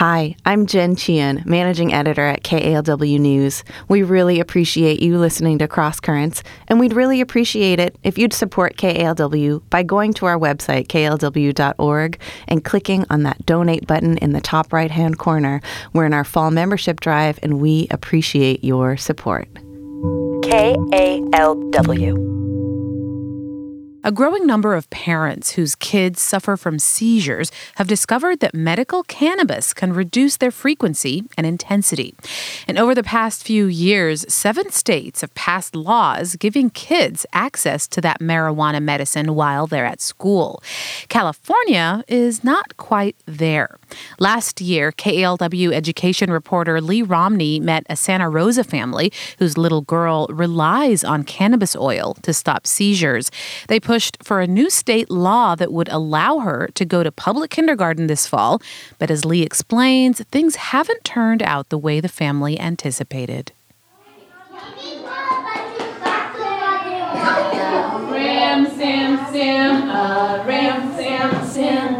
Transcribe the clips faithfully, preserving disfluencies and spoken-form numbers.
Hi, I'm Jen Chien, Managing Editor at K A L W News. We really appreciate you listening to Cross Currents, and we'd really appreciate it if you'd support K A L W by going to our website, K L W dot org, and clicking on that donate button in the top right-hand corner. We're in our fall membership drive, and we appreciate your support. K A L W. A growing number of parents whose kids suffer from seizures have discovered that medical cannabis can reduce their frequency and intensity. And over the past few years, seven states have passed laws giving kids access to that marijuana medicine while they're at school. California is not quite there. Last year, K A L W education reporter Lee Romney met a Santa Rosa family whose little girl relies on cannabis oil to stop seizures. They pushed for a new state law that would allow her to go to public kindergarten this fall. But as Lee explains, things haven't turned out the way the family anticipated. Ram, Sam, Sam, uh, Ram, Sam, Sam.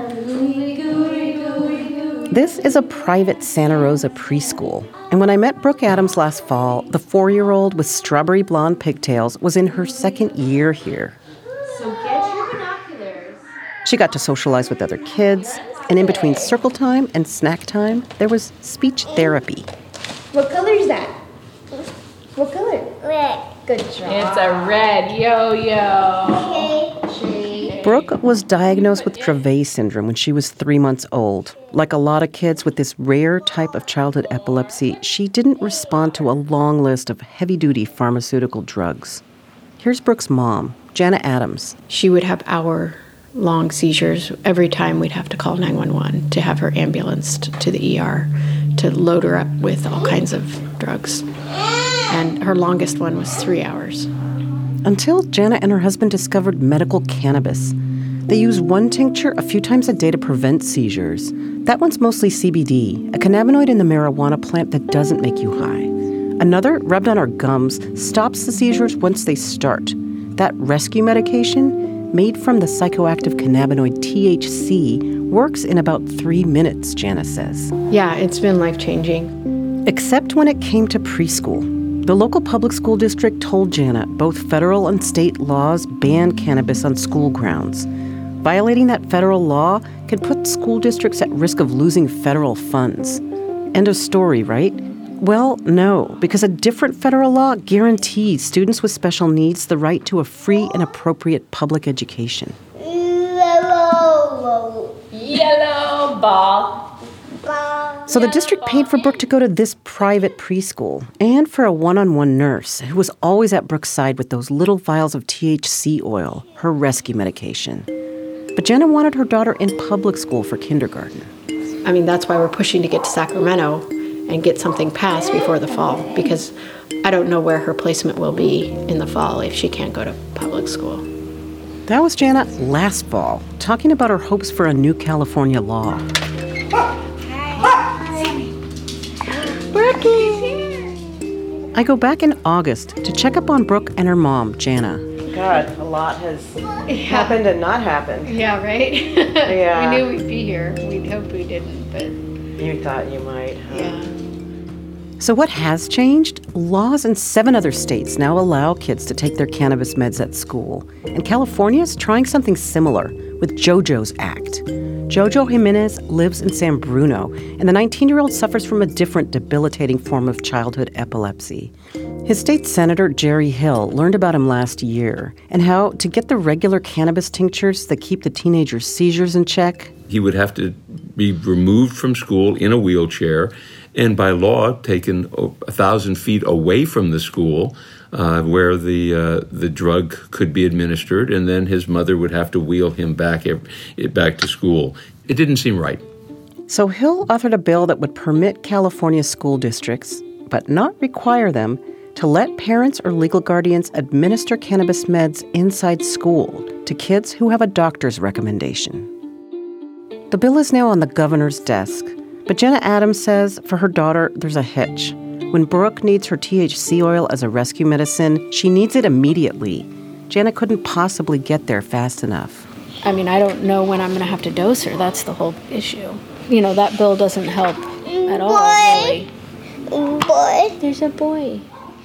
This is a private Santa Rosa preschool. And when I met Brooke Adams last fall, the four-year-old with strawberry blonde pigtails was in her second year here. So get your binoculars. She got to socialize with other kids, and in between circle time and snack time, there was speech therapy. What color is that? What color? Red. Good job. It's a red yo-yo. Okay. Brooke was diagnosed with Dravet syndrome when she was three months old. Like a lot of kids with this rare type of childhood epilepsy, she didn't respond to a long list of heavy-duty pharmaceutical drugs. Here's Brooke's mom, Jana Adams. She would have hour-long seizures. Every time we'd have to call nine one one to have her ambulanced to the E R to load her up with all kinds of drugs. And her longest one was three hours. Until Jana and her husband discovered medical cannabis. They use one tincture a few times a day to prevent seizures. That one's mostly C B D, a cannabinoid in the marijuana plant that doesn't make you high. Another, rubbed on our gums, stops the seizures once they start. That rescue medication, made from the psychoactive cannabinoid T H C, works in about three minutes, Jana says. Yeah, it's been life-changing. Except when it came to preschool. The local public school district told Jana both federal and state laws ban cannabis on school grounds. Violating that federal law can put school districts at risk of losing federal funds. End of story, right? Well, no, because a different federal law guarantees students with special needs the right to a free and appropriate public education. Yellow. Yellow ball. So the district paid for Brooke to go to this private preschool and for a one-on-one nurse who was always at Brooke's side with those little vials of T H C oil, her rescue medication. But Jana wanted her daughter in public school for kindergarten. I mean, that's why we're pushing to get to Sacramento and get something passed before the fall, because I don't know where her placement will be in the fall if she can't go to public school. That was Jana last fall, talking about her hopes for a new California law. I go back in August to check up on Brooke and her mom, Jana. God, a lot has yeah. happened and not happened. Yeah, right? Yeah. We knew we'd be here. We'd hope we didn't, but... You thought you might, huh? Yeah. So what has changed? Laws in seven other states now allow kids to take their cannabis meds at school. And California's trying something similar with JoJo's Act. Jojo Jimenez lives in San Bruno, and the nineteen-year-old suffers from a different debilitating form of childhood epilepsy. His state senator, Jerry Hill, learned about him last year and how to get the regular cannabis tinctures that keep the teenager's seizures in check. He would have to be removed from school in a wheelchair and by law taken a thousand feet away from the school uh, where the uh, the drug could be administered, and then his mother would have to wheel him back back to school. It didn't seem right. So Hill authored a bill that would permit California school districts, but not require them, to let parents or legal guardians administer cannabis meds inside school to kids who have a doctor's recommendation. The bill is now on the governor's desk, but Jana Adams says for her daughter, there's a hitch. When Brooke needs her T H C oil as a rescue medicine, she needs it immediately. Jana couldn't possibly get there fast enough. I mean, I don't know when I'm going to have to dose her. That's the whole issue. You know, that bill doesn't help at all, Boy. really. Boy. There's a boy.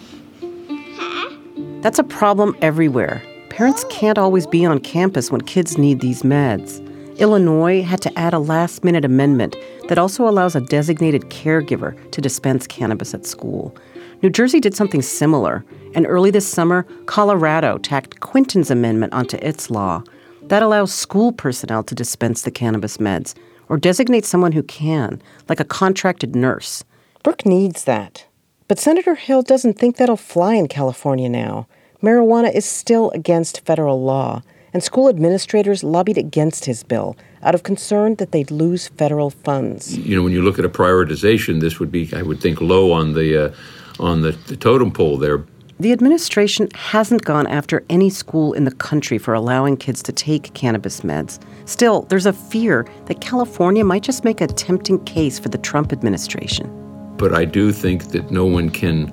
That's a problem everywhere. Parents can't always be on campus when kids need these meds. Illinois had to add a last-minute amendment that also allows a designated caregiver to dispense cannabis at school. New Jersey did something similar, and early this summer, Colorado tacked Quinton's amendment onto its law. That allows school personnel to dispense the cannabis meds, or designate someone who can, like a contracted nurse. Brooke needs that. But Senator Hill doesn't think that'll fly in California now. Marijuana is still against federal law, and school administrators lobbied against his bill out of concern that they'd lose federal funds. You know, when you look at a prioritization, this would be, I would think, low on the uh, on the, the totem pole there. The administration hasn't gone after any school in the country for allowing kids to take cannabis meds. Still, there's a fear that California might just make a tempting case for the Trump administration. But I do think that no one can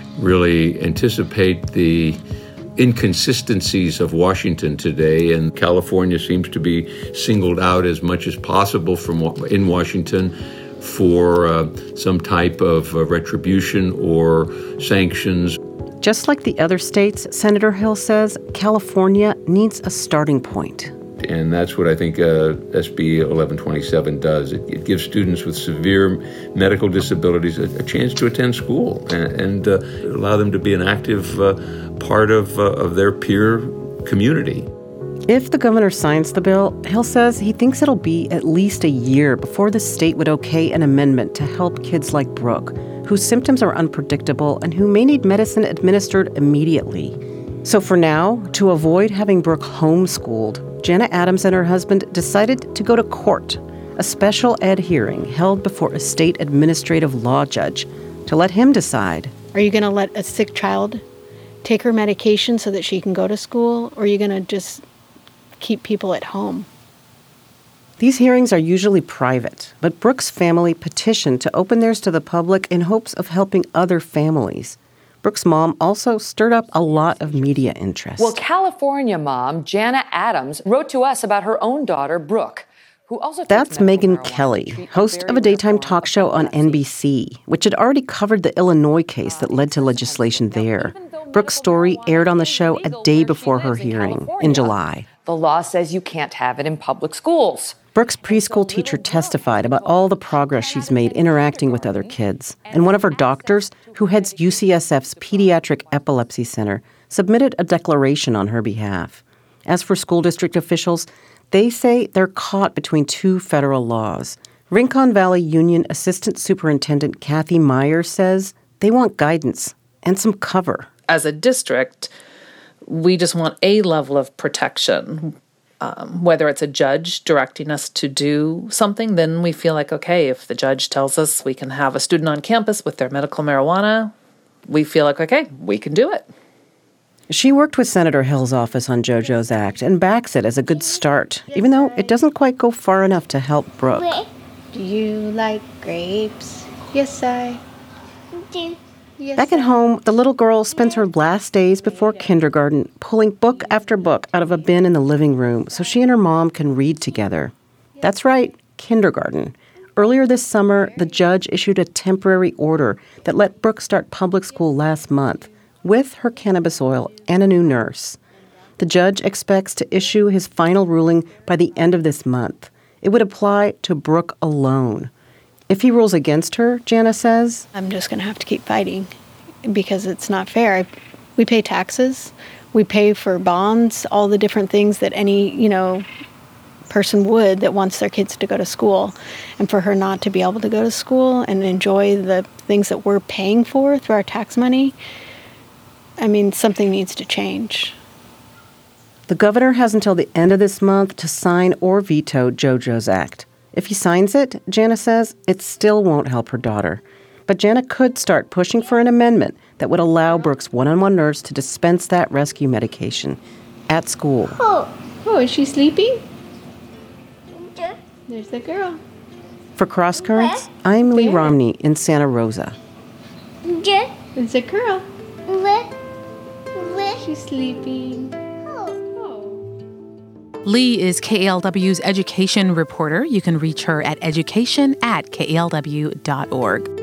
really anticipate the inconsistencies of Washington today, and California seems to be singled out as much as possible from in Washington for uh, some type of uh, retribution or sanctions. Just like the other states, Senator Hill says California needs a starting point. And that's what I think uh, S B eleven twenty-seven does. It, it gives students with severe medical disabilities a, a chance to attend school and, and uh, allow them to be an active uh, part of, uh, of their peer community. If the governor signs the bill, Hill says he thinks it'll be at least a year before the state would okay an amendment to help kids like Brooke, whose symptoms are unpredictable and who may need medicine administered immediately. So for now, to avoid having Brooke homeschooled, Jana Adams and her husband decided to go to court, a special ed hearing held before a state administrative law judge, to let him decide. Are you going to let a sick child take her medication so that she can go to school, or are you going to just keep people at home? These hearings are usually private, but Brooke's family petitioned to open theirs to the public in hopes of helping other families. Brooke's mom also stirred up a lot of media interest. Well, California mom Jana Adams wrote to us about her own daughter, Brooke, who also That's Megyn Kelly, host of a daytime talk show on N B C, which had already covered the Illinois case that led to legislation there. Brooke's story aired on the show a day before her hearing in July. The law says you can't have it in public schools. Brooke's preschool teacher testified about all the progress she's made interacting with other kids. And one of her doctors, who heads U C S F's Pediatric Epilepsy Center, submitted a declaration on her behalf. As for school district officials, they say they're caught between two federal laws. Rincon Valley Union Assistant Superintendent Kathy Meyer says they want guidance and some cover. As a district, we just want a level of protection. Um, whether it's a judge directing us to do something, then we feel like, okay, if the judge tells us we can have a student on campus with their medical marijuana, we feel like, okay, we can do it. She worked with Senator Hill's office on JoJo's Act and backs it as a good start, even though it doesn't quite go far enough to help Brooke. Do you like grapes? Yes, I do. Yes, Back at home, the little girl spends her last days before kindergarten pulling book after book out of a bin in the living room so she and her mom can read together. That's right, kindergarten. Earlier this summer, the judge issued a temporary order that let Brooke start public school last month with her cannabis oil and a new nurse. The judge expects to issue his final ruling by the end of this month. It would apply to Brooke alone. If he rules against her, Jana says, I'm just going to have to keep fighting because it's not fair. I, we pay taxes, we pay for bonds, all the different things that any, you know, person would that wants their kids to go to school. And for her not to be able to go to school and enjoy the things that we're paying for through our tax money, I mean, something needs to change. The governor has until the end of this month to sign or veto JoJo's Act. If he signs it, Jana says, it still won't help her daughter. But Jana could start pushing for an amendment that would allow Brooke's one-on-one nurse to dispense that rescue medication at school. Oh, oh, is she sleeping? There's the girl. For Cross Currents, I'm Lee Romney in Santa Rosa. There's a girl. She's sleeping. Lee is K A L W's education reporter. You can reach her at education at K A L W dot org.